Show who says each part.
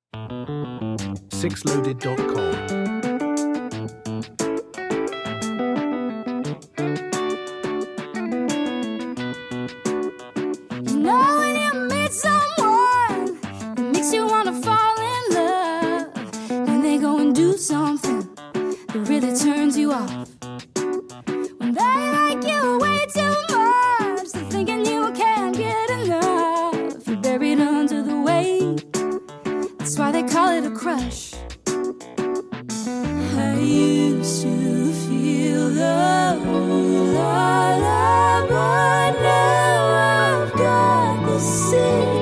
Speaker 1: sixloaded.com.
Speaker 2: You know when you meet someone that makes you wanna fall in love, when they go and do something that really turns you off, when they like you way too much, they're thinking you can't get enough, you're buried under the weight, that's why they call it a crush. I used to feel the whole lot, but now I've got the same.